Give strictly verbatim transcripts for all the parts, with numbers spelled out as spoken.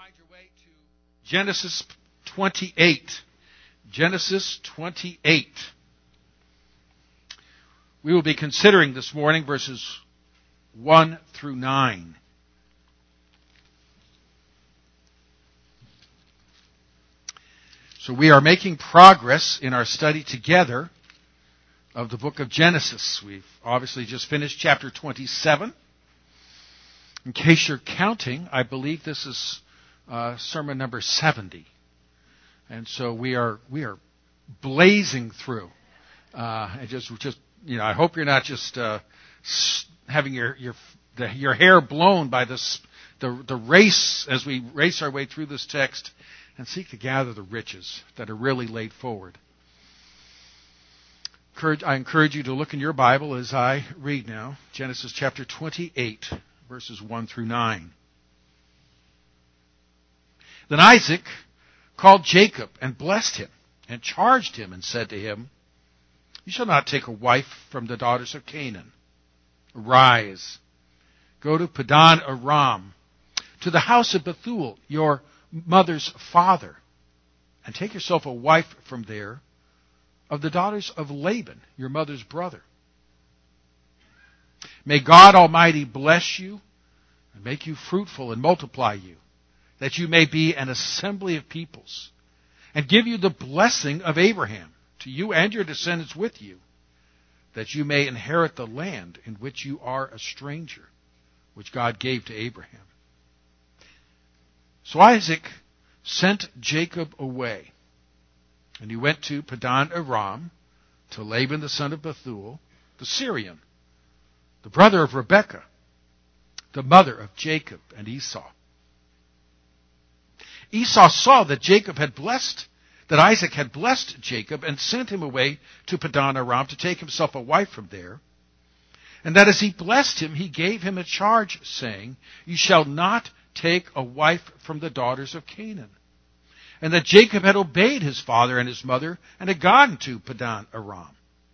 find your way to Genesis twenty-eight. Genesis twenty-eight. We will be considering this morning verses one through nine. So we are making progress in our study together of the book of Genesis. We've obviously just finished chapter twenty-seven. In case you're counting, I believe this is uh, sermon number seventy. And so we are we are blazing through. Uh, and just just you know, I hope you're not just uh, having your your the, your hair blown by this the the race as we race our way through this text and seek to gather the riches that are really laid forward. I encourage you to look in your Bible as I read now, Genesis chapter twenty-eight, verses one through nine. Then Isaac called Jacob and blessed him and charged him and said to him, "You shall not take a wife from the daughters of Canaan. Arise, go to Padan Aram, to the house of Bethuel, your mother's father, and take yourself a wife from there of the daughters of Laban, your mother's brother. May God Almighty bless you and make you fruitful and multiply you, that you may be an assembly of peoples, and give you the blessing of Abraham to you and your descendants with you, that you may inherit the land in which you are a stranger, which God gave to Abraham." So Isaac sent Jacob away, and he went to Padan Aram, to Laban the son of Bethuel, the Syrian, the brother of Rebekah, the mother of Jacob and Esau. Esau saw that Jacob had blessed, that Isaac had blessed Jacob, and sent him away to Padan Aram to take himself a wife from there. And that as he blessed him, he gave him a charge, saying, "You shall not take a wife from the daughters of Canaan." And that Jacob had obeyed his father and his mother, and had gone to Padan Aram.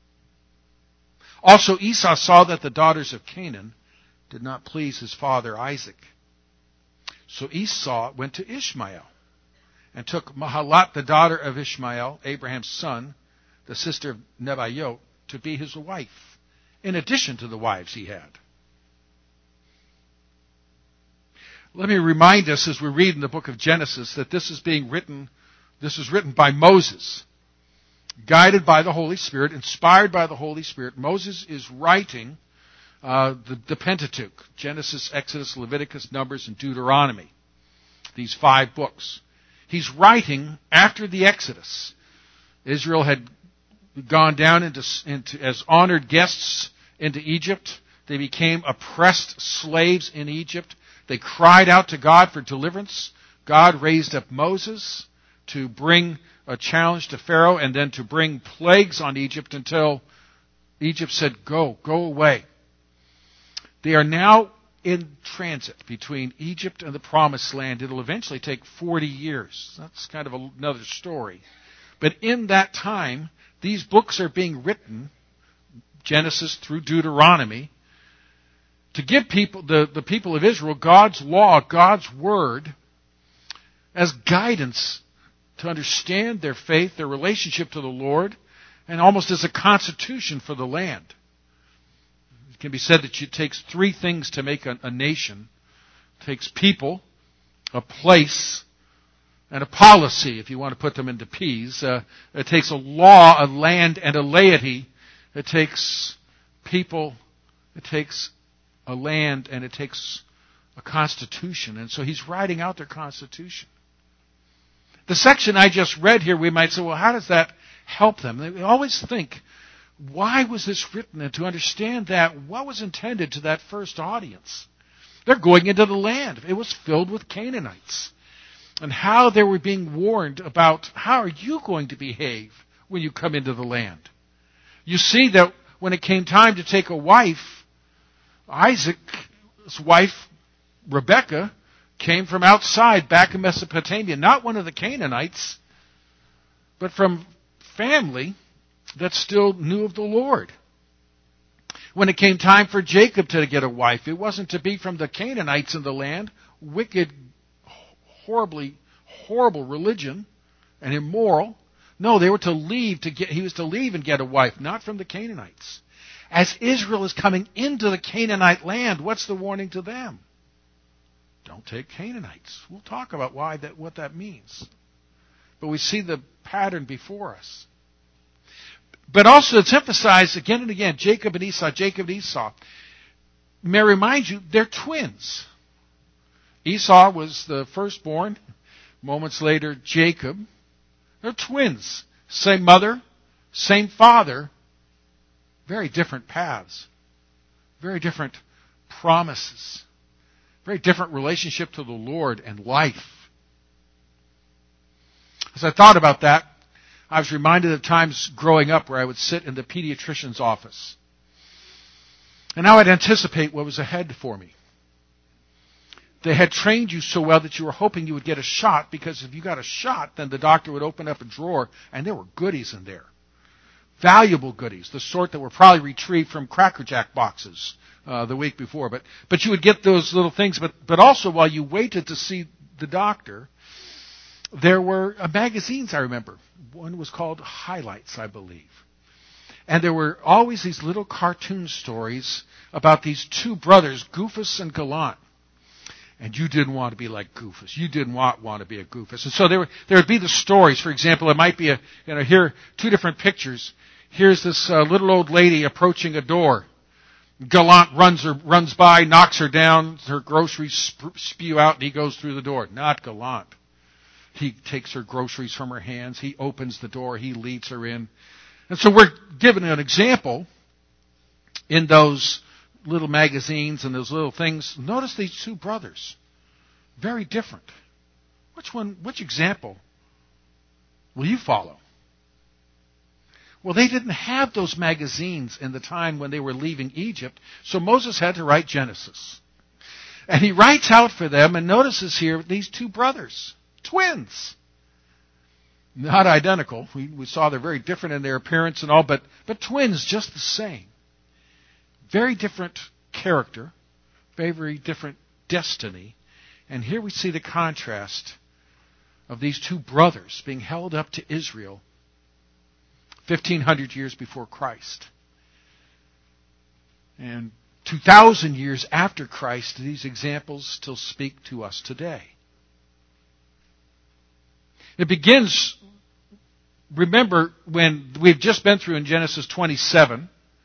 Also Esau saw that the daughters of Canaan did not please his father Isaac. So Esau went to Ishmael, and took Mahalat, the daughter of Ishmael, Abraham's son, the sister of Nebaioth, to be his wife, in addition to the wives he had. Let me remind us as we read in the book of Genesis that this is being written, this is written by Moses, guided by the Holy Spirit, inspired by the Holy Spirit. Moses is writing uh, the, the Pentateuch, Genesis, Exodus, Leviticus, Numbers, and Deuteronomy, these five books. He's writing after the Exodus. Israel had gone down into, into as honored guests into Egypt. They became oppressed slaves in Egypt. They cried out to God for deliverance. God raised up Moses to bring a challenge to Pharaoh and then to bring plagues on Egypt until Egypt said, "Go, go away." They are now in transit between Egypt and the Promised Land. It'll eventually take forty years. That's kind of another story. But in that time, these books are being written, Genesis through Deuteronomy, to give people, the, the people of Israel, God's law, God's word, as guidance to understand their faith, their relationship to the Lord, and almost as a constitution for the land. It can be said that it takes three things to make a, a nation. It takes people, a place, and a policy, if you want to put them into P's. Uh, it takes a law, a land, and a laity. It takes people, it takes a land, and it takes a constitution. And so he's writing out their constitution. The section I just read here, we might say, well, how does that help them? They always think, why was this written? And to understand that, what was intended to that first audience? They're going into the land. It was filled with Canaanites. And how they were being warned about how are you going to behave when you come into the land. You see that when it came time to take a wife, Isaac's wife, Rebekah, came from outside, back in Mesopotamia. Not one of the Canaanites, but from family that still knew of the Lord. When it came time for Jacob to get a wife, it wasn't to be from the Canaanites in the land, wicked, horribly, horrible religion and immoral. No, they were to leave to get, he was to leave and get a wife, not from the Canaanites. As Israel is coming into the Canaanite land, what's the warning to them? Don't take Canaanites. We'll talk about why that, what that means. But we see the pattern before us. But also it's emphasized again and again, Jacob and Esau, Jacob and Esau. May I remind you, they're twins. Esau was the firstborn. Moments later, Jacob. They're twins. Same mother, same father. Very different paths. Very different promises. Very different relationship to the Lord and life. As I thought about that, I was reminded of times growing up where I would sit in the pediatrician's office. And I would anticipate what was ahead for me. They had trained you so well that you were hoping you would get a shot, because if you got a shot, then the doctor would open up a drawer and there were goodies in there. Valuable goodies, the sort that were probably retrieved from Cracker Jack boxes uh, the week before. But but you would get those little things. But, but also while you waited to see the doctor, there were uh, magazines, I remember. One was called Highlights, I believe. And there were always these little cartoon stories about these two brothers, Goofus and Gallant. And you didn't want to be like Goofus. You didn't want, want to be a Goofus. And so there, were, there would be the stories. For example, it might be a, you know, here, two different pictures. Here's this uh, little old lady approaching a door. Gallant runs her, runs by, knocks her down. Her groceries sp- spew out, and he goes through the door. Not Gallant. He takes her groceries from her hands. He opens the door. He leads her in. And so we're given an example in those little magazines and those little things. Notice these two brothers. Very different. Which one, which example will you follow? Well, they didn't have those magazines in the time when they were leaving Egypt, so Moses had to write Genesis. And he writes out for them, and notices here these two brothers, twins. Not identical. We, we saw they're very different in their appearance and all, but, but twins just the same. Very different character, very different destiny. And here we see the contrast of these two brothers being held up to Israel fifteen hundred years before Christ. And two thousand years after Christ, these examples still speak to us today. It begins, remember, when we've just been through in Genesis twenty-seven,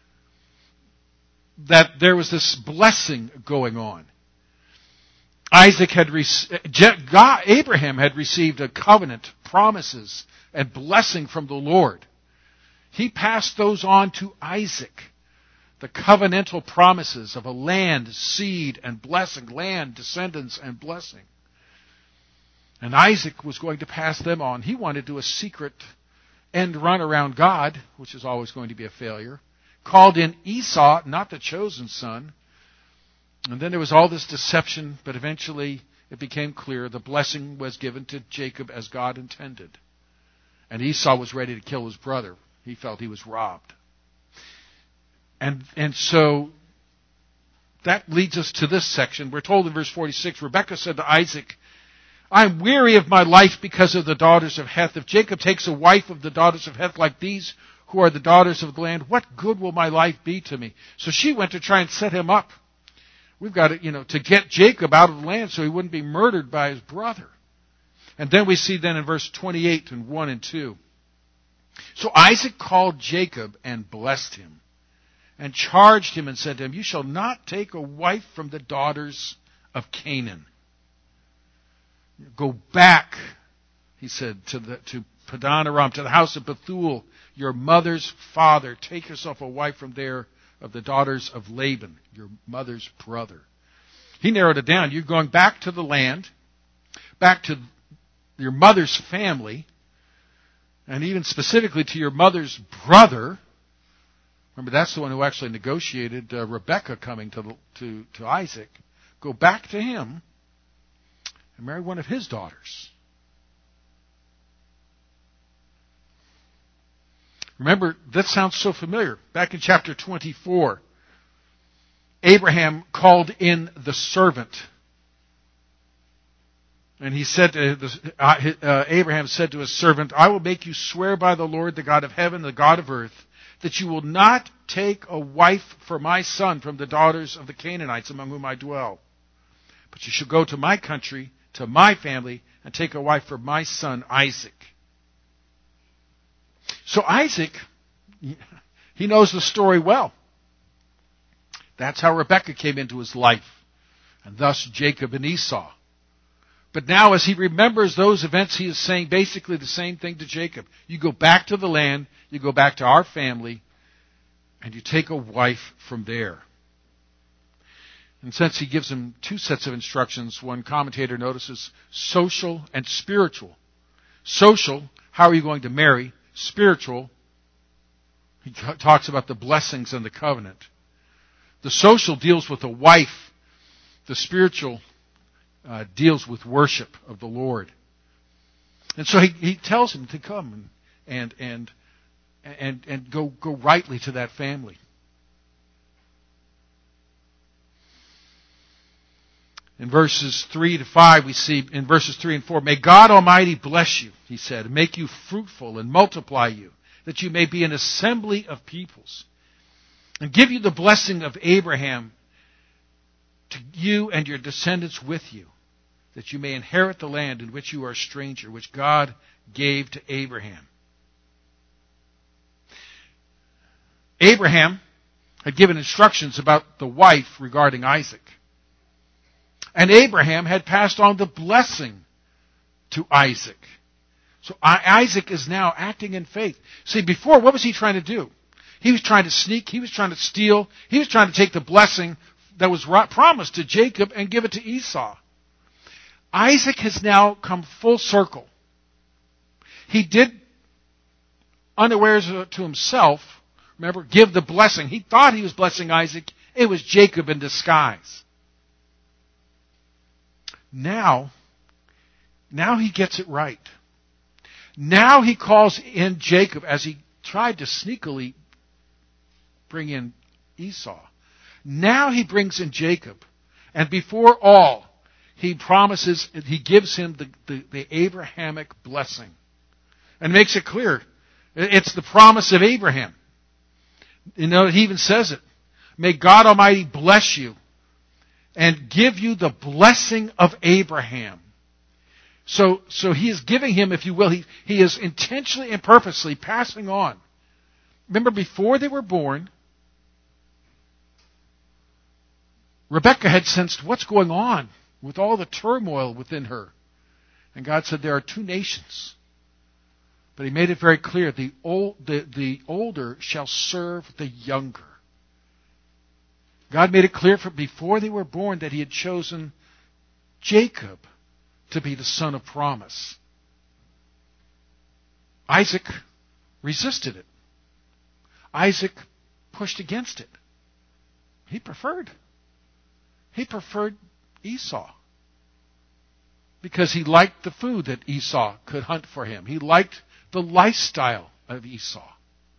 that there was this blessing going on. Isaac had received, God, Abraham had received a covenant, promises, and blessing from the Lord. He passed those on to Isaac. The covenantal promises of a land, seed, and blessing. Land, descendants, and blessing. And Isaac was going to pass them on. He wanted to do a secret end run around God, which is always going to be a failure. Called in Esau, not the chosen son. And then there was all this deception, but eventually it became clear the blessing was given to Jacob as God intended. And Esau was ready to kill his brother. He felt he was robbed. And and so that leads us to this section. We're told in verse forty-six, Rebekah said to Isaac, I'm weary of my life because of the daughters of Heth. If Jacob takes a wife of the daughters of Heth like these, who are the daughters of the land, what good will my life be to me? So she went to try and set him up. We've got to, you know, to get Jacob out of the land so he wouldn't be murdered by his brother. And then we see then in verse twenty-eight and one and two. So Isaac called Jacob and blessed him, and charged him and said to him, you shall not take a wife from the daughters of Canaan. Go back, he said, to the to Padan Aram, to the house of Bethuel, your mother's father. Take yourself a wife from there of the daughters of Laban, your mother's brother. He narrowed it down. You're going back to the land, back to your mother's family, and even specifically to your mother's brother. Remember, that's the one who actually negotiated uh, Rebekah coming to, the, to, to Isaac. Go back to him and marry one of his daughters. Remember, that sounds so familiar. Back in chapter twenty-four, Abraham called in the servant. And he said to the, uh, uh, Abraham said to his servant, I will make you swear by the Lord, the God of heaven, the God of earth, that you will not take a wife for my son from the daughters of the Canaanites among whom I dwell. But you shall go to my country, to my family, and take a wife for my son Isaac. So Isaac, he knows the story well. That's how Rebekah came into his life, and thus Jacob and Esau. But now as he remembers those events, he is saying basically the same thing to Jacob. You go back to the land, you go back to our family, and you take a wife from there. And since he gives him two sets of instructions, one commentator notices social and spiritual. Social, how are you going to marry? Spiritual, he talks about the blessings and the covenant. The social deals with the wife. The spiritual uh, deals with worship of the Lord. And so he, he tells him to come and and and and, and go go rightly to that family. In verses three to five, we see, in verses three and four, may God Almighty bless you, he said, and make you fruitful and multiply you, that you may be an assembly of peoples, and give you the blessing of Abraham to you and your descendants with you, that you may inherit the land in which you are a stranger, which God gave to Abraham. Abraham had given instructions about the wife regarding Isaac. And Abraham had passed on the blessing to Isaac. So Isaac is now acting in faith. See, before, what was he trying to do? He was trying to sneak. He was trying to steal. He was trying to take the blessing that was promised to Jacob and give it to Esau. Isaac has now come full circle. He did, unawares to himself, remember, give the blessing. He thought he was blessing Isaac. It was Jacob in disguise. Now, now he gets it right. Now he calls in Jacob as he tried to sneakily bring in Esau. Now he brings in Jacob. And before all, he promises, he gives him the, the, the Abrahamic blessing. And makes it clear. It's the promise of Abraham. You know, he even says it. May God Almighty bless you and give you the blessing of Abraham. So, so he is giving him, if you will, he, he is intentionally and purposely passing on. Remember, before they were born, Rebekah had sensed what's going on with all the turmoil within her. And God said, there are two nations. But he made it very clear, the, old, the, the older shall serve the younger. God made it clear from before they were born that he had chosen Jacob to be the son of promise. Isaac resisted it. Isaac pushed against it. He preferred. He preferred Esau. Because he liked the food that Esau could hunt for him. He liked the lifestyle of Esau.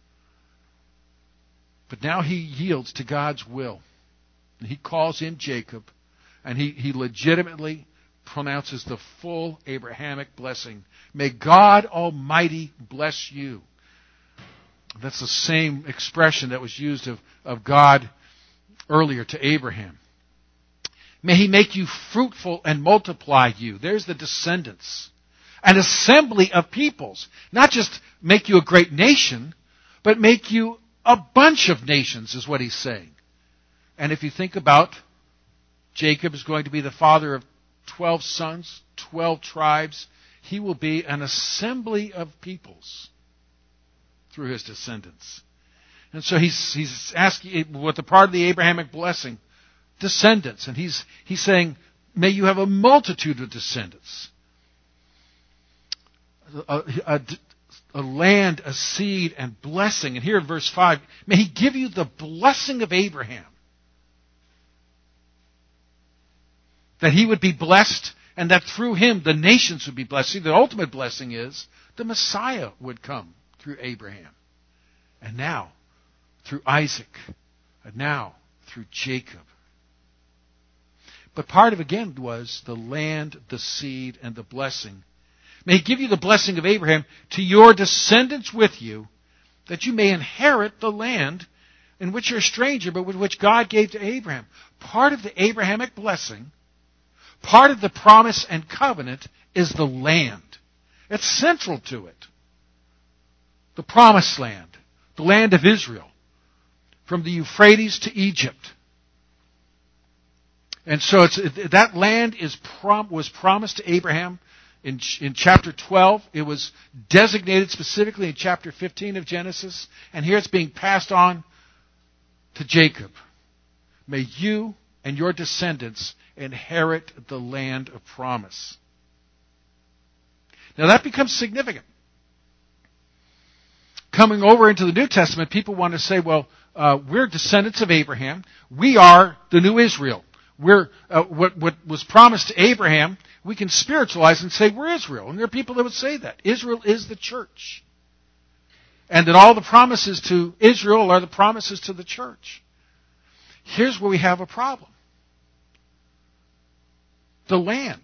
But now he yields to God's will. He calls in Jacob, and he, he legitimately pronounces the full Abrahamic blessing. May God Almighty bless you. That's the same expression that was used of, of God earlier to Abraham. May he make you fruitful and multiply you. There's the descendants. An assembly of peoples. Not just make you a great nation, but make you a bunch of nations is what he's saying. And if you think about, Jacob is going to be the father of twelve sons, twelve tribes. He will be an assembly of peoples through his descendants. And so he's he's asking, with the part of the Abrahamic blessing, descendants. And he's he's saying, may you have a multitude of descendants. A, a, a land, a seed, and blessing. And here in verse five, may he give you the blessing of Abraham. That he would be blessed, and that through him the nations would be blessed. See, the ultimate blessing is the Messiah would come through Abraham. And now, through Isaac. And now, through Jacob. But part of, again, was the land, the seed, and the blessing. May he give you the blessing of Abraham to your descendants with you, that you may inherit the land in which you're a stranger, but which God gave to Abraham. Part of the Abrahamic blessing, part of the promise and covenant is the land. It's central to it. The promised land, the land of Israel, from the Euphrates to Egypt. And so it's, that land is prom, was promised to Abraham in, in chapter twelve. It was designated specifically in chapter fifteen of Genesis. And here it's being passed on to Jacob. May you and your descendants inherit the land of promise. Now that becomes significant. Coming over into the New Testament, people want to say, well, uh, we're descendants of Abraham. We are the new Israel. We're uh, what, what was promised to Abraham, we can spiritualize and say we're Israel. And there are people that would say that. Israel is the church. And that all the promises to Israel are the promises to the church. Here's where we have a problem. The land.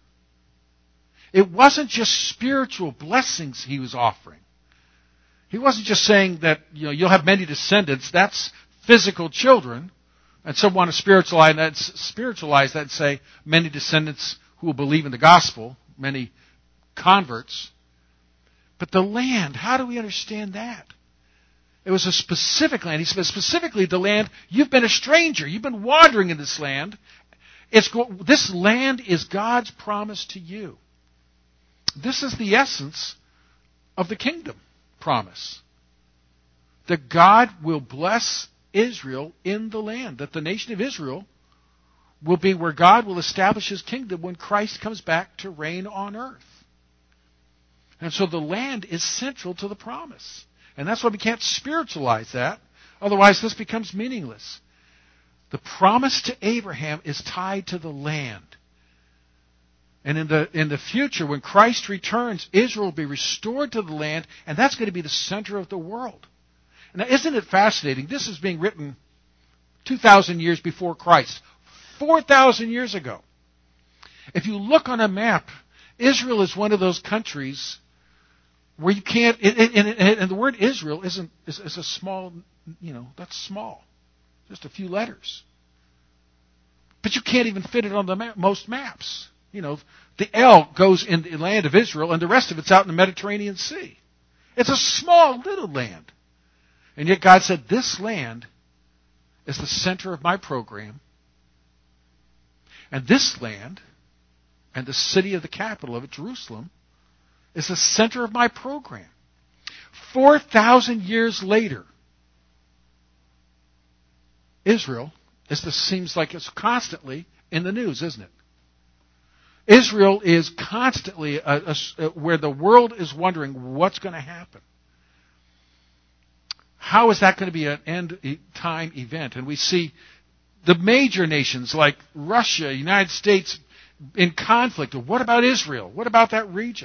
It wasn't just spiritual blessings he was offering. He wasn't just saying that, you know, you'll have many descendants. That's physical children. And some want to spiritualize that, spiritualize that and say many descendants who will believe in the gospel, many converts. But the land, how do we understand that? It was a specific land. He said specifically the land, you've been a stranger. You've been wandering in this land. It's, this land is God's promise to you. This is the essence of the kingdom promise. That God will bless Israel in the land. That the nation of Israel will be where God will establish His kingdom when Christ comes back to reign on earth. And so the land is central to the promise. And that's why we can't spiritualize that. Otherwise this becomes meaningless. The promise to Abraham is tied to the land. And in the, in the future, when Christ returns, Israel will be restored to the land, and that's going to be the center of the world. Now, isn't it fascinating? This is being written two thousand years before Christ, four thousand years ago. If you look on a map, Israel is one of those countries where you can't, and, and, and the word Israel isn't, is, is a small, you know, that's small. Just a few letters. But you can't even fit it on the map, most maps. You know, the L goes in the land of Israel, and the rest of it's out in the Mediterranean Sea. It's a small little land. And yet God said, this land is the center of my program. And this land, and the city of the capital of it, Jerusalem, is the center of my program. Four thousand years later, Israel is the, seems like it's constantly in the news, isn't it? Israel is constantly a, a, a, where the world is wondering what's going to happen. How is that going to be an end time event? And we see the major nations like Russia, United States in conflict. What about Israel? What about that region?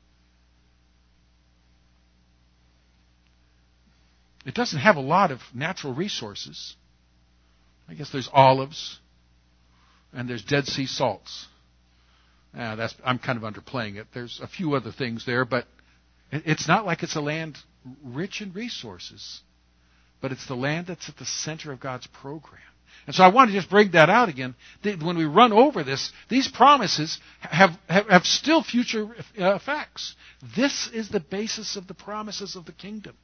It doesn't have a lot of natural resources. I guess there's olives and there's Dead Sea salts. Uh, that's, I'm kind of underplaying it. There's a few other things there, but it's not like it's a land rich in resources. But it's the land that's at the center of God's program. And so I want to just bring that out again. When we run over this, these promises have, have, have still future effects. This is the basis of the promises of the kingdom.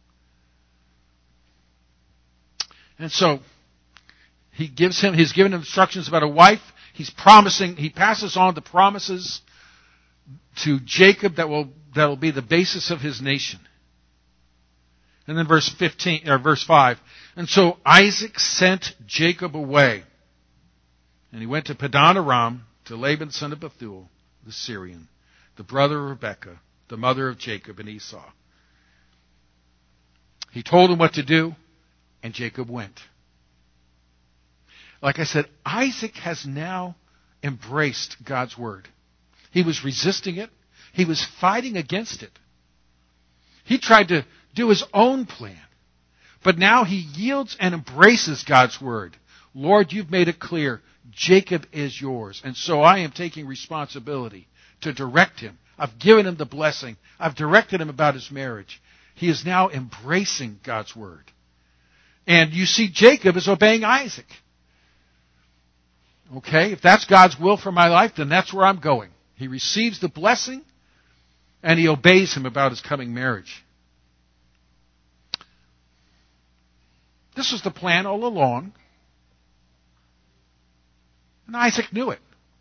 And so he gives him, he's given him instructions about a wife. He's promising, he passes on the promises to Jacob that will, that will be the basis of his nation. And then verse fifteen, or verse five. And so Isaac sent Jacob away. And he went to Padan Aram, to Laban, son of Bethuel, the Syrian, the brother of Rebekah, the mother of Jacob and Esau. He told him what to do, and Jacob went. Like I said, Isaac has now embraced God's word. He was resisting it. He was fighting against it. He tried to do his own plan. But now he yields and embraces God's word. Lord, you've made it clear. Jacob is yours. And so I am taking responsibility to direct him. I've given him the blessing. I've directed him about his marriage. He is now embracing God's word. And you see Jacob is obeying Isaac. Okay, if that's God's will for my life, then that's where I'm going. He receives the blessing, and he obeys him about his coming marriage. This was the plan all along. And Isaac knew it.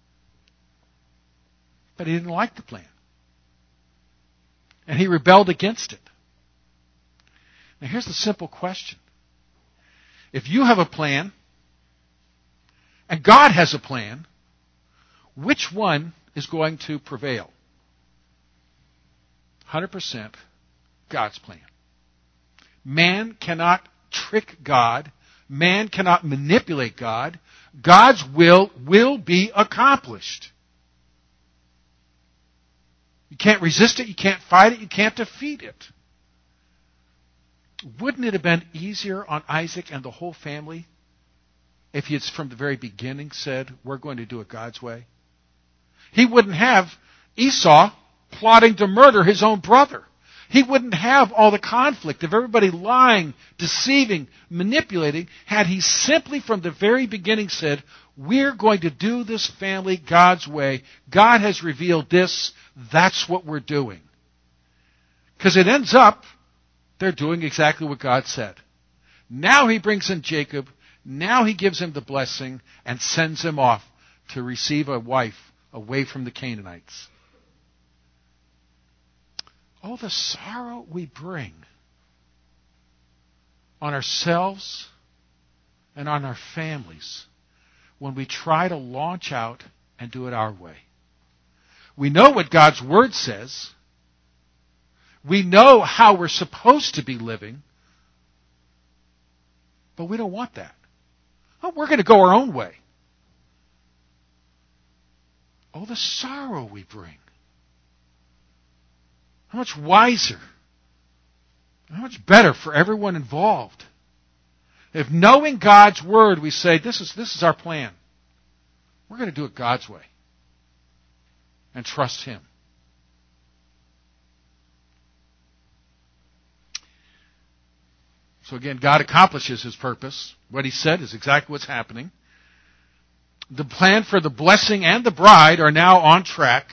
But he didn't like the plan. And he rebelled against it. Now here's the simple question. If you have a plan, and God has a plan, which one is going to prevail? one hundred percent God's plan. Man cannot trick God. Man cannot manipulate God. God's will will be accomplished. You can't resist it. You can't fight it. You can't defeat it. Wouldn't it have been easier on Isaac and the whole family if he had from the very beginning said, we're going to do it God's way? He wouldn't have Esau plotting to murder his own brother. He wouldn't have all the conflict of everybody lying, deceiving, manipulating, had he simply from the very beginning said, we're going to do this family God's way. God has revealed this. That's what we're doing. Because it ends up, they're doing exactly what God said. Now he brings in Jacob. Now he gives him the blessing and sends him off to receive a wife away from the Canaanites. Oh, the sorrow we bring on ourselves and on our families when we try to launch out and do it our way. We know what God's Word says. We know how we're supposed to be living. But we don't want that. Oh, we're going to go our own way. Oh, the sorrow we bring. How much wiser, how much better for everyone involved. If knowing God's Word, we say, this is, this is our plan. We're going to do it God's way. And trust Him. So again, God accomplishes His purpose. What He said is exactly what's happening. The plan for the blessing and the bride are now on track.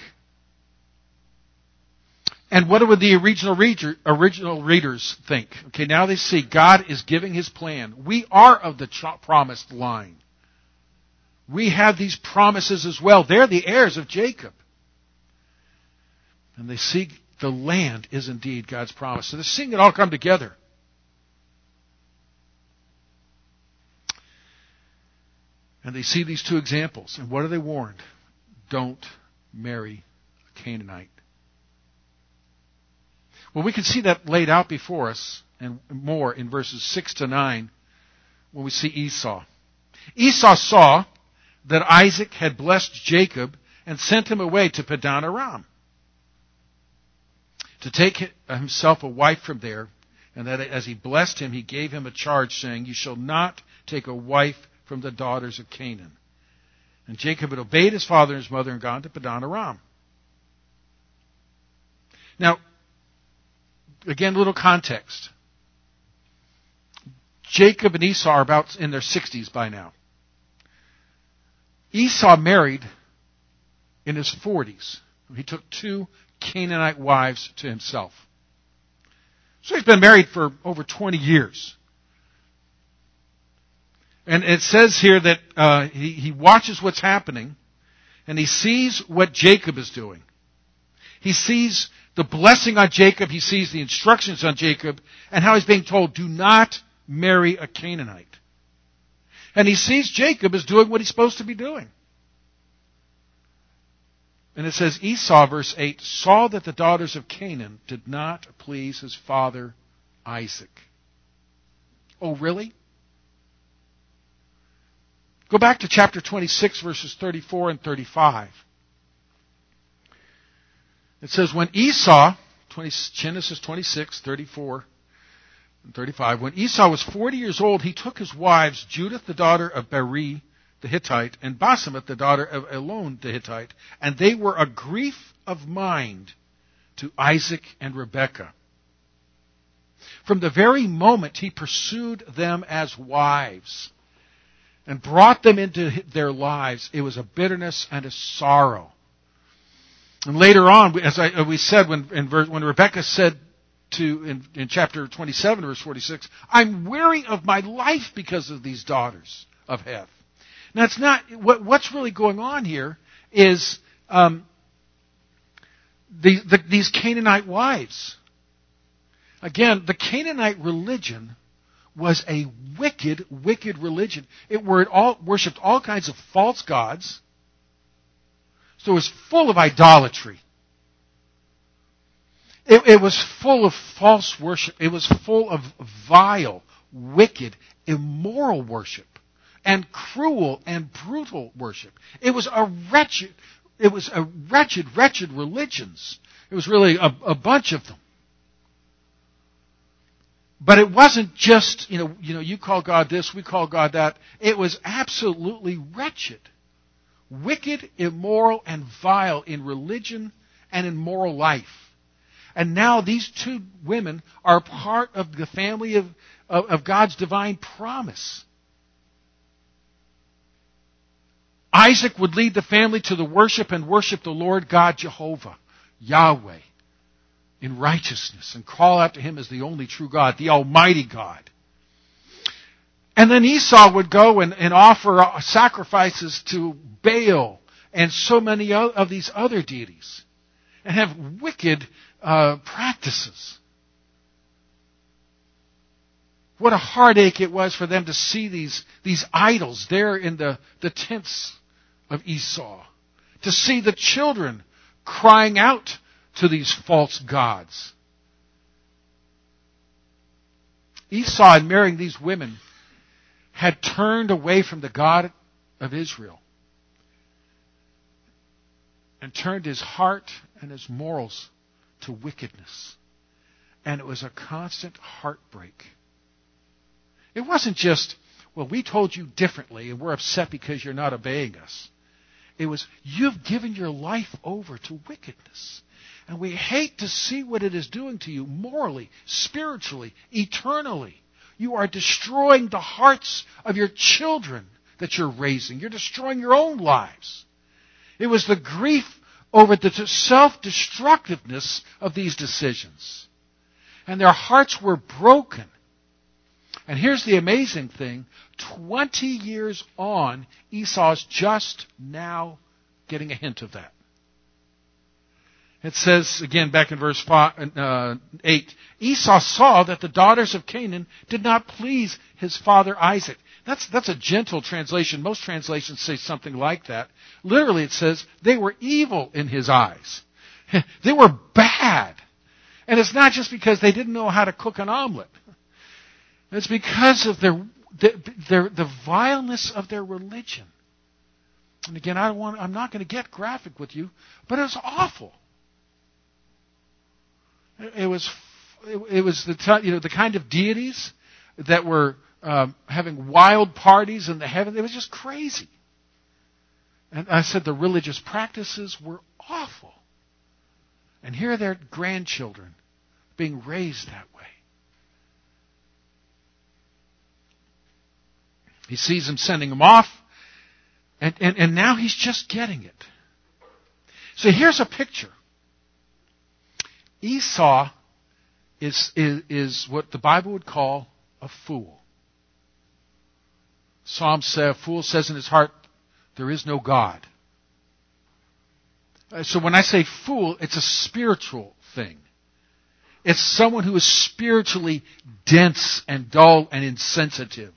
And what would the original reader, original readers think? Okay, now they see God is giving His plan. We are of the ch- promised line. We have these promises as well. They're the heirs of Jacob. And they see the land is indeed God's promise. So they're seeing it all come together. And they see these two examples. And what are they warned? Don't marry a Canaanite. Well, we can see that laid out before us and more in verses six to nine when we see Esau. Esau saw that Isaac had blessed Jacob and sent him away to Padan Aram to take himself a wife from there, and that as he blessed him, he gave him a charge saying, you shall not take a wife from the daughters of Canaan. And Jacob had obeyed his father and his mother and gone to Padan Aram. Now, again, a little context. Jacob and Esau are about in their sixties by now. Esau married in his forties. He took two Canaanite wives to himself. So he's been married for over twenty years. And it says here that uh, he, he watches what's happening, and he sees what Jacob is doing. He sees the blessing on Jacob, he sees the instructions on Jacob, and how he's being told, do not marry a Canaanite. And he sees Jacob as doing what he's supposed to be doing. And it says, Esau, verse eight, saw that the daughters of Canaan did not please his father Isaac. Oh, really? Go back to chapter twenty-six, verses thirty-four and thirty-five. It says, when Esau, Genesis twenty-six, thirty-four and thirty-five, when Esau was forty years old, he took his wives, Judith, the daughter of Beri, the Hittite, and Basemath, the daughter of Elon the Hittite, and they were a grief of mind to Isaac and Rebekah. From the very moment he pursued them as wives and brought them into their lives, it was a bitterness and a sorrow. And later on, as I, we said, when, in verse, when Rebekah said to in, in chapter twenty-seven, verse forty-six, "I'm weary of my life because of these daughters of Heth." Now, it's not what, what's really going on here is um, the, the, these Canaanite wives. Again, the Canaanite religion was a wicked, wicked religion. It were all, worshipped all kinds of false gods. So it was full of idolatry. It, it was full of false worship. It was full of vile, wicked, immoral worship and cruel and brutal worship. It was a wretched, it was a wretched, wretched religions. It was really a, a bunch of them. But it wasn't just, you know, you know, you call God this, we call God that. It was absolutely wretched. Wicked, immoral, and vile in religion and in moral life. And now these two women are part of the family of, of, of God's divine promise. Isaac would lead the family to the worship and worship the Lord God Jehovah, Yahweh, in righteousness, and call out to Him as the only true God, the Almighty God. And then Esau would go and, and offer sacrifices to Baal and so many of these other deities and have wicked uh, practices. What a heartache it was for them to see these, these idols there in the, the tents of Esau. To see the children crying out to these false gods. Esau, in marrying these women, had turned away from the God of Israel and turned his heart and his morals to wickedness. And it was a constant heartbreak. It wasn't just, well, we told you differently and we're upset because you're not obeying us. It was, you've given your life over to wickedness. And we hate to see what it is doing to you morally, spiritually, eternally. You are destroying the hearts of your children that you're raising. You're destroying your own lives. It was the grief over the self-destructiveness of these decisions. And their hearts were broken. And here's the amazing thing. Twenty years on, Esau's just now getting a hint of that. It says, again, back in verse five, uh, eight, Esau saw that the daughters of Canaan did not please his father Isaac. That's, that's a gentle translation. Most translations say something like that. Literally it says, they were evil in his eyes. They were bad. And it's not just because they didn't know how to cook an omelet. It's because of their, their, the vileness of their religion. And again, I don't want, I'm not going to get graphic with you, but it was awful. It was, it was the you know the kind of deities that were um, having wild parties in the heavens. It was just crazy. And I said the religious practices were awful. And here are their grandchildren being raised that way. He sees them sending them off, and, and, and now he's just getting it. So here's a picture. Esau is, is, is what the Bible would call a fool. Psalm says, a fool says in his heart, there is no God. So when I say fool, it's a spiritual thing. It's someone who is spiritually dense and dull and insensitive.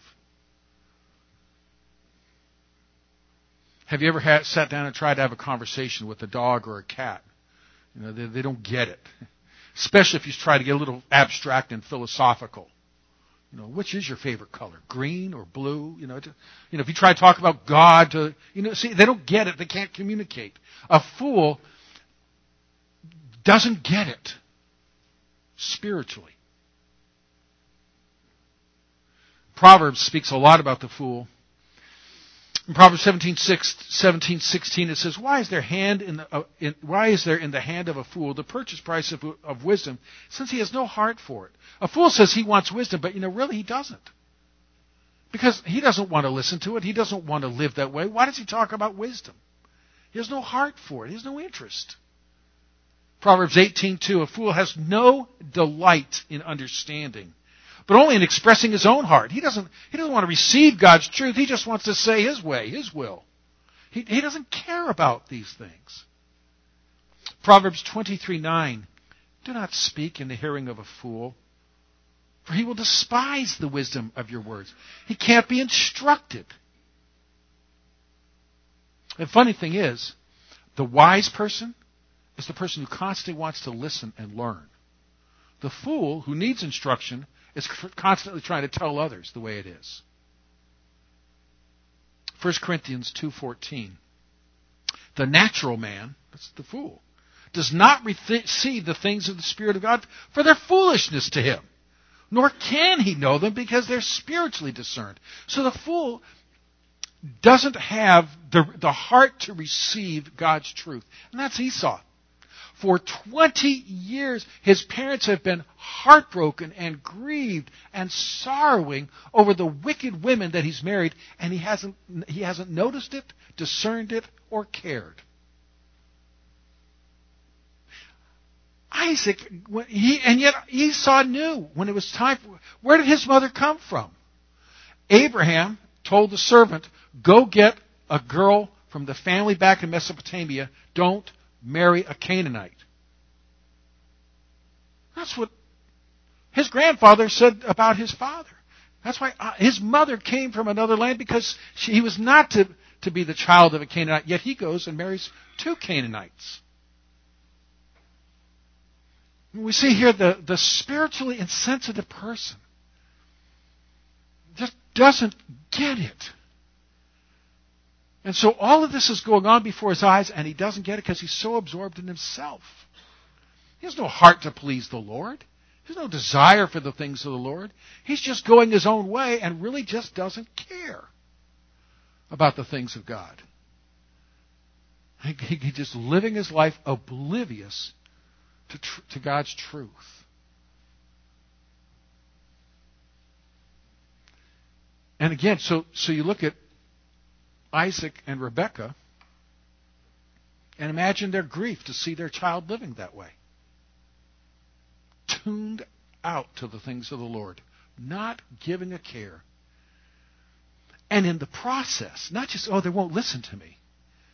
Have you ever had, sat down and tried to have a conversation with a dog or a cat? You know, they, they don't get it. Especially if you try to get a little abstract and philosophical. You know, which is your favorite color? Green or blue? You know, to, you know, if you try to talk about God, to, you know, see, they don't get it. They can't communicate. A fool doesn't get it spiritually. Proverbs speaks a lot about the fool. In Proverbs seventeen, six, seventeen sixteen, it says, "Why is there hand in the uh, in, why is there in the hand of a fool the purchase price of, of wisdom, since he has no heart for it?" A fool says he wants wisdom, but you know, really he doesn't, because he doesn't want to listen to it. He doesn't want to live that way. Why does he talk about wisdom? He has no heart for it. He has no interest. Proverbs eighteen two, "A fool has no delight in understanding, but only in expressing his own heart." He doesn't, he doesn't want to receive God's truth. He just wants to say his way, his will. He, he doesn't care about these things. Proverbs twenty-three nine, "Do not speak in the hearing of a fool, for he will despise the wisdom of your words." He can't be instructed. The funny thing is, the wise person is the person who constantly wants to listen and learn. The fool who needs instruction is constantly trying to tell others the way it is. First Corinthians two fourteen. "The natural man," that's the fool, "does not receive the things of the Spirit of God, for they're foolishness to him. Nor can he know them, because they're spiritually discerned." So the fool doesn't have the, the heart to receive God's truth. And that's Esau. For twenty years, his parents have been heartbroken and grieved and sorrowing over the wicked women that he's married, and he hasn't, he hasn't noticed it, discerned it, or cared. Isaac, he, and yet Esau knew when it was time for, where did his mother come from? Abraham told the servant, "Go get a girl from the family back in Mesopotamia. Don't marry a Canaanite." That's what his grandfather said about his father. That's why his mother came from another land, because she, he was not to, to be the child of a Canaanite, yet he goes and marries two Canaanites. We see here the, the spiritually insensitive person just doesn't get it. And so all of this is going on before his eyes, and he doesn't get it because he's so absorbed in himself. He has no heart to please the Lord. He has no desire for the things of the Lord. He's just going his own way and really just doesn't care about the things of God. He, he, he's just living his life oblivious to, tr- to God's truth. And again, so so you look at Isaac and Rebekah, and imagine their grief to see their child living that way. Tuned out to the things of the Lord, not giving a care. And in the process, not just, oh, they won't listen to me,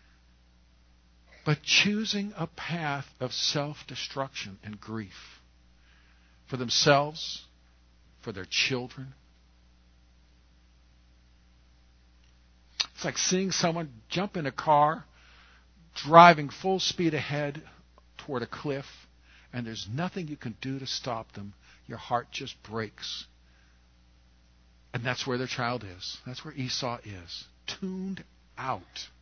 but choosing a path of self-destruction and grief for themselves, for their children. It's like seeing someone jump in a car, driving full speed ahead toward a cliff, and there's nothing you can do to stop them. Your heart just breaks. And that's where their child is. That's where Esau is. Tuned out.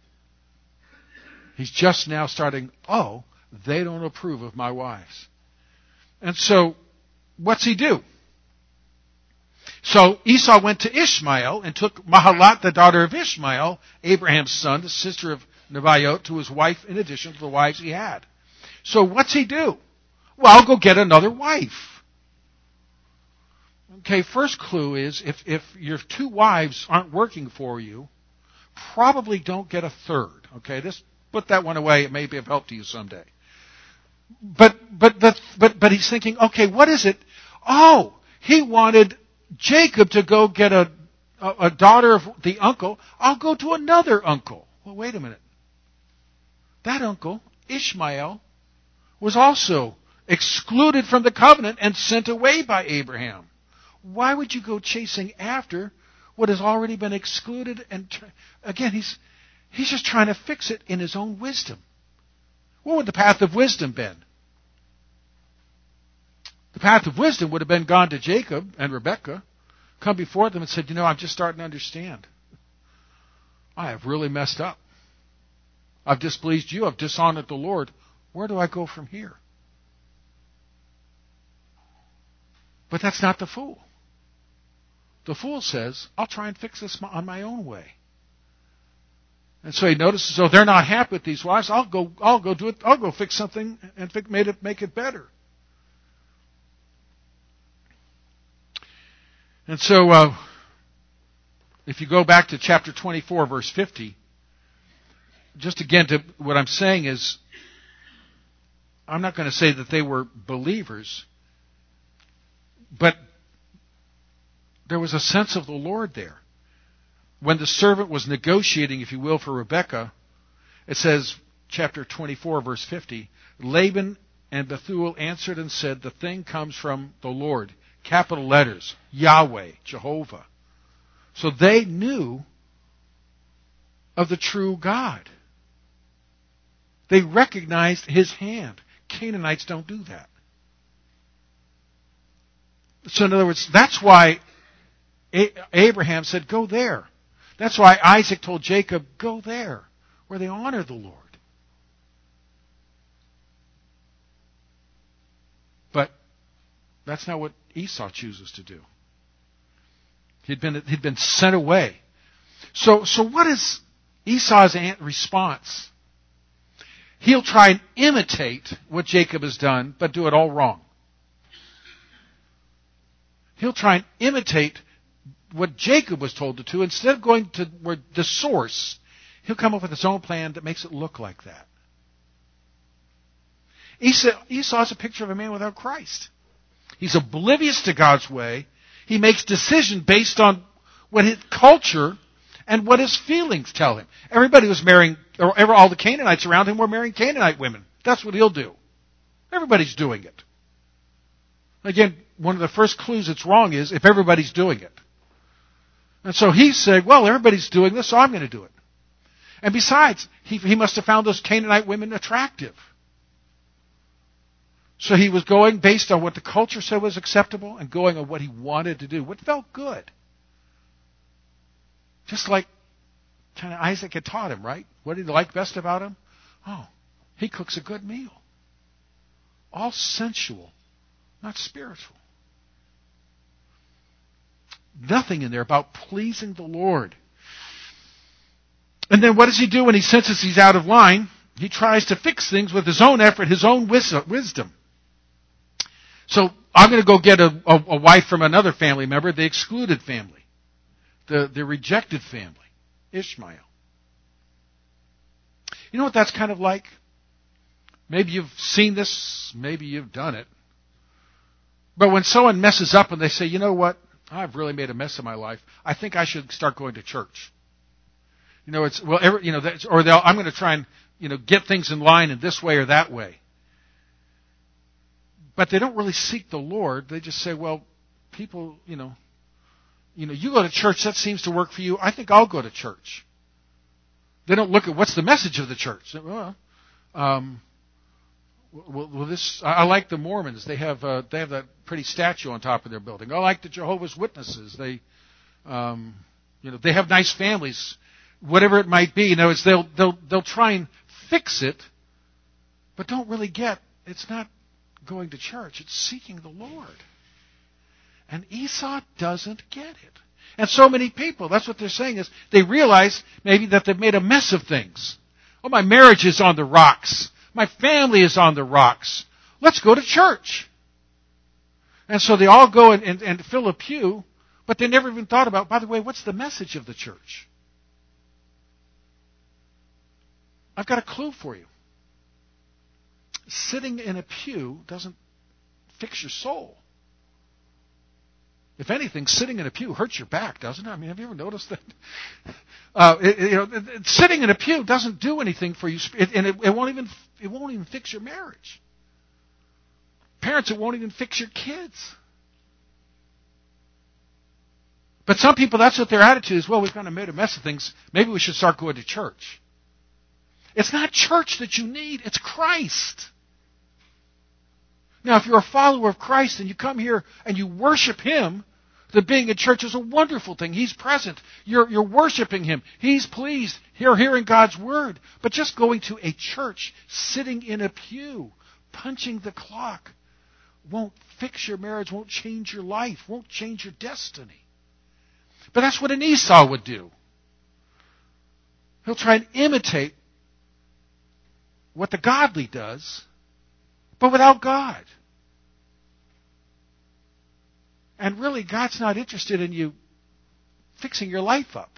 He's just now starting, oh, they don't approve of my wives. And so, what's he do? So Esau went to Ishmael and took Mahalat, the daughter of Ishmael, Abraham's son, the sister of Nebaioth, to his wife in addition to the wives he had. So what's he do? Well, I'll go get another wife. Okay, first clue is if, if your two wives aren't working for you, probably don't get a third. Okay, just put that one away. It may be of help to you someday. But but but but but he's thinking, okay, what is it? Oh, he wanted Jacob to go get a, a, a daughter of the uncle. I'll go to another uncle. Well, wait a minute. That uncle, Ishmael, was also excluded from the covenant and sent away by Abraham. Why would you go chasing after what has already been excluded? And tr- again, he's he's just trying to fix it in his own wisdom. What would the path of wisdom been? The path of wisdom would have been gone to Jacob and Rebekah, come before them and said, you know, I'm just starting to understand. I have really messed up. I've displeased you. I've dishonored the Lord. Where do I go from here? But that's not the fool. The fool says, I'll try and fix this on my own way. And so he notices, oh, they're not happy with these wives. I'll go, I'll go do it. I'll go fix something and fix, make it, make it better. And so, uh, if you go back to chapter twenty-four, verse fifty, just again, to what I'm saying is, I'm not going to say that they were believers, but there was a sense of the Lord there. When the servant was negotiating, if you will, for Rebekah, it says, chapter twenty-four, verse fifty, Laban and Bethuel answered and said, the thing comes from the Lord. Capital letters, Yahweh, Jehovah. So they knew of the true God. They recognized his hand. Canaanites don't do that. So in other words, that's why Abraham said, go there. That's why Isaac told Jacob, go there, where they honor the Lord. But that's not what Esau chooses to do. He'd been, he'd been sent away. So, so what is Esau's response? He'll try and imitate what Jacob has done, but do it all wrong. He'll try and imitate what Jacob was told to do. Instead of going to where the source, he'll come up with his own plan that makes it look like that. Esau, Esau is a picture of a man without Christ. He's oblivious to God's way. He makes decisions based on what his culture and what his feelings tell him. Everybody was marrying, or all the Canaanites around him were marrying Canaanite women. That's what he'll do. Everybody's doing it. Again, one of the first clues it's wrong is if everybody's doing it. And so he said, well, everybody's doing this, so I'm going to do it. And besides, he, he must have found those Canaanite women attractive. So he was going based on what the culture said was acceptable and going on what he wanted to do, what felt good. Just like kind of Isaac had taught him, right? What did he like best about him? Oh, he cooks a good meal. All sensual, not spiritual. Nothing in there about pleasing the Lord. And then what does he do when he senses he's out of line? He tries to fix things with his own effort, his own wisdom. So I'm going to go get a, a, a wife from another family member, the excluded family, the, the rejected family, Ishmael. You know what that's kind of like? Maybe you've seen this, maybe you've done it. But when someone messes up and they say, you know what, I've really made a mess of my life, I think I should start going to church. You know, it's, well, every, you know, that's, or they'll, I'm going to try and, you know, get things in line in this way or that way. But they don't really seek the Lord. They just say, well, people, you know, you know, you go to church, that seems to work for you. I think I'll go to church. They don't look at what's the message of the church. Well, um, well, well this I, I like the Mormons. They have uh, they have that pretty statue on top of their building. I like the Jehovah's Witnesses. They, um, you know, they have nice families. Whatever it might be, you know, it's they'll they'll they'll try and fix it, but don't really get. It's not going to church. It's seeking the Lord. And Esau doesn't get it. And so many people, that's what they're saying, is they realize maybe that they've made a mess of things. Oh, my marriage is on the rocks. My family is on the rocks. Let's go to church. And so they all go and, and, and fill a pew, but they never even thought about, by the way, what's the message of the church? I've got a clue for you. Sitting in a pew doesn't fix your soul. If anything, sitting in a pew hurts your back, doesn't it? I mean, have you ever noticed that? Uh, it, you know, it, it, sitting in a pew doesn't do anything for you, it, and it, it won't even it won't even fix your marriage. Parents, it won't even fix your kids. But some people, that's what their attitude is. Well, we've kind of made a mess of things. Maybe we should start going to church. It's not church that you need. It's Christ. Now, if you're a follower of Christ and you come here and you worship Him, then being in church is a wonderful thing. He's present. You're, you're worshiping Him. He's pleased. You're hearing God's Word. But just going to a church, sitting in a pew, punching the clock, won't fix your marriage, won't change your life, won't change your destiny. But that's what an Esau would do. He'll try and imitate what the godly does, but without God. And really, God's not interested in you fixing your life up.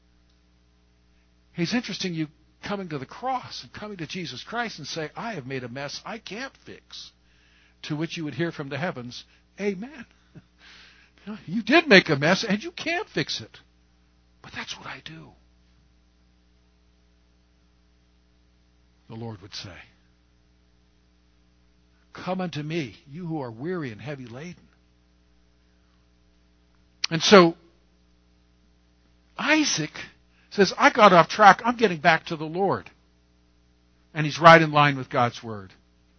He's interested in you coming to the cross and coming to Jesus Christ and say, I have made a mess I can't fix. To which you would hear from the heavens, Amen. You did make a mess and you can't fix it. But that's what I do. The Lord would say, come unto me, you who are weary and heavy laden. And so, Isaac says, I got off track. I'm getting back to the Lord. And he's right in line with God's Word.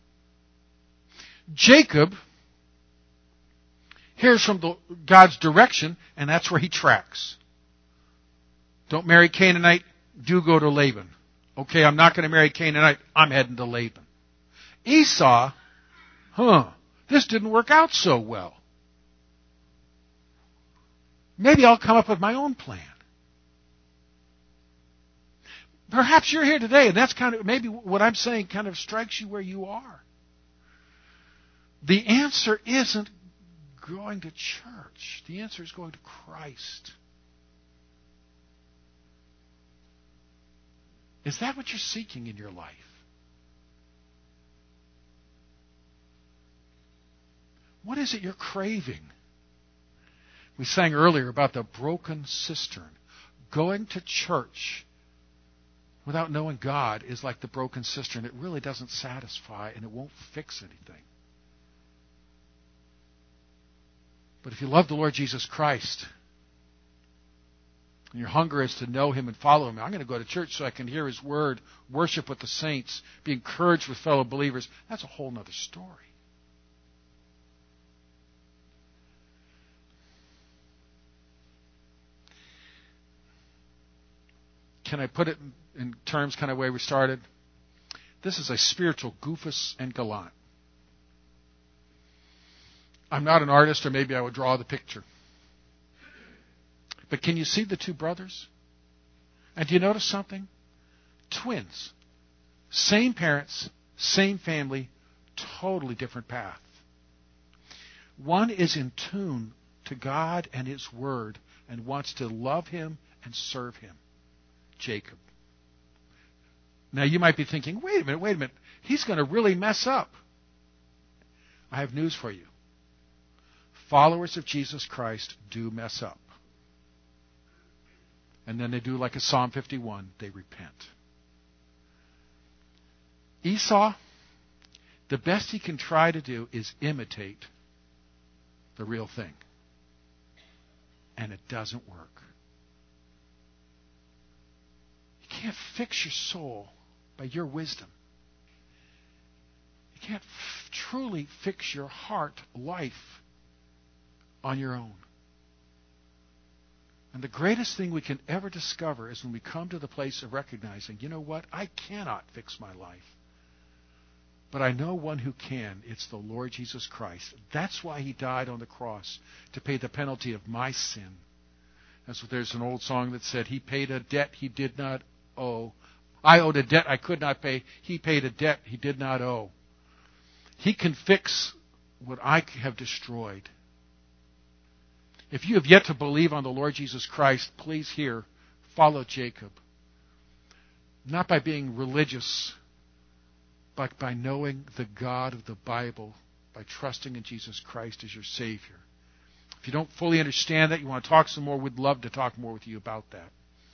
Jacob hears from the, God's direction, and that's where he tracks. Don't marry Canaanite, do go to Laban. Okay, I'm not going to marry Canaanite, I'm heading to Laban. Esau, huh, this didn't work out so well. Maybe I'll come up with my own plan. Perhaps you're here today, and that's kind of, maybe what I'm saying kind of strikes you where you are. The answer isn't going to church. The answer is going to Christ. Is that what you're seeking in your life? What is it you're craving? We sang earlier about the broken cistern. Going to church without knowing God is like the broken cistern. It really doesn't satisfy and it won't fix anything. But if you love the Lord Jesus Christ, and your hunger is to know Him and follow Him, I'm going to go to church so I can hear His Word, worship with the saints, be encouraged with fellow believers, that's a whole other story. Can I put it in terms kind of way we started? This is a spiritual Goofus and Gallant. I'm not an artist, or maybe I would draw the picture. But can you see the two brothers? And do you notice something? Twins. Same parents, same family, totally different path. One is in tune to God and His Word and wants to love Him and serve Him. Jacob. Now you might be thinking, wait a minute, wait a minute. He's going to really mess up. I have news for you. Followers of Jesus Christ do mess up. And then they do like a Psalm fifty-one, they repent. Esau, the best he can try to do is imitate the real thing. And it doesn't work. You can't fix your soul by your wisdom. You can't f- truly fix your heart life on your own. And the greatest thing we can ever discover is when we come to the place of recognizing, you know what, I cannot fix my life. But I know one who can. It's the Lord Jesus Christ. That's why He died on the cross, to pay the penalty of my sin. That's what there's an old song that said, He paid a debt He did not owe. I owed a debt I could not pay. He paid a debt He did not owe. He can fix what I have destroyed. If you have yet to believe on the Lord Jesus Christ, please hear, follow Jacob. Not by being religious, but by knowing the God of the Bible, by trusting in Jesus Christ as your Savior. If you don't fully understand that, you want to talk some more, we'd love to talk more with you about that.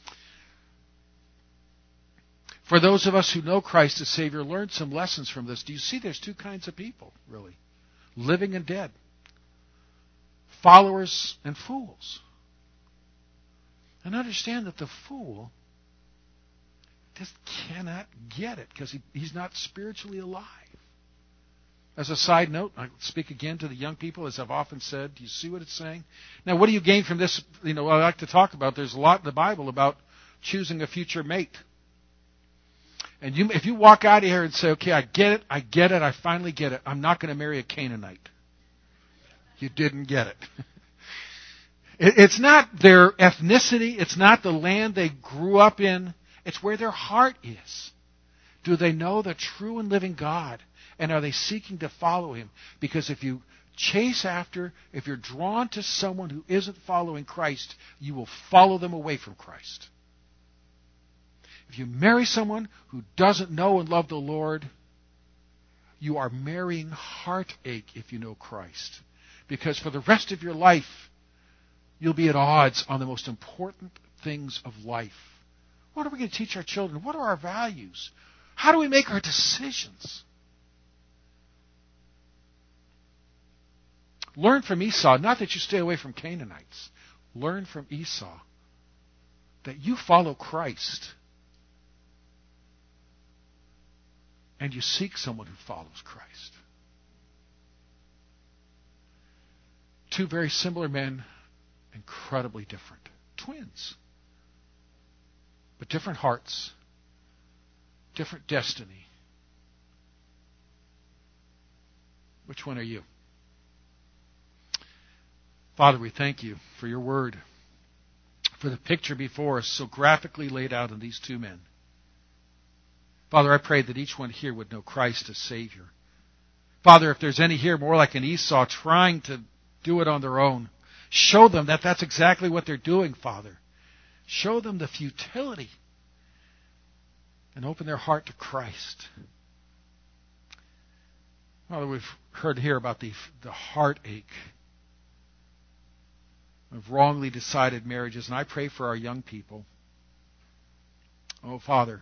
For those of us who know Christ as Savior, learn some lessons from this. Do you see there's two kinds of people, really? Living and dead. Followers and fools. And understand that the fool just cannot get it because he, he's not spiritually alive. As a side note, I speak again to the young people, as I've often said. Do you see what it's saying? Now, what do you gain from this? You know, I like to talk about, there's a lot in the Bible about choosing a future mate. And you, if you walk out of here and say, okay, I get it, I get it, I finally get it. I'm not going to marry a Canaanite. You didn't get it. It's not their ethnicity. It's not the land they grew up in. It's where their heart is. Do they know the true and living God? And are they seeking to follow Him? Because if you chase after, if you're drawn to someone who isn't following Christ, you will follow them away from Christ. If you marry someone who doesn't know and love the Lord, you are marrying heartache if you know Christ. Because for the rest of your life, you'll be at odds on the most important things of life. What are we going to teach our children? What are our values? How do we make our decisions? Learn from Esau, not that you stay away from Canaanites. Learn from Esau that you follow Christ and you seek someone who follows Christ. Two very similar men, incredibly different. Twins. But different hearts, different destiny. Which one are you? Father, we thank you for your word, for the picture before us so graphically laid out in these two men. Father, I pray that each one here would know Christ as Savior. Father, if there's any here more like an Esau trying to do it on their own, show them that that's exactly what they're doing, Father. Show them the futility and open their heart to Christ. Father, we've heard here about the, the heartache of wrongly decided marriages, and I pray for our young people. Oh, Father,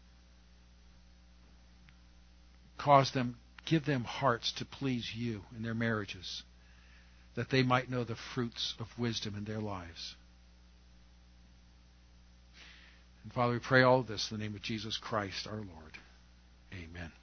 cause them, give them hearts to please you in their marriages, that they might know the fruits of wisdom in their lives. And Father, we pray all of this in the name of Jesus Christ, our Lord. Amen.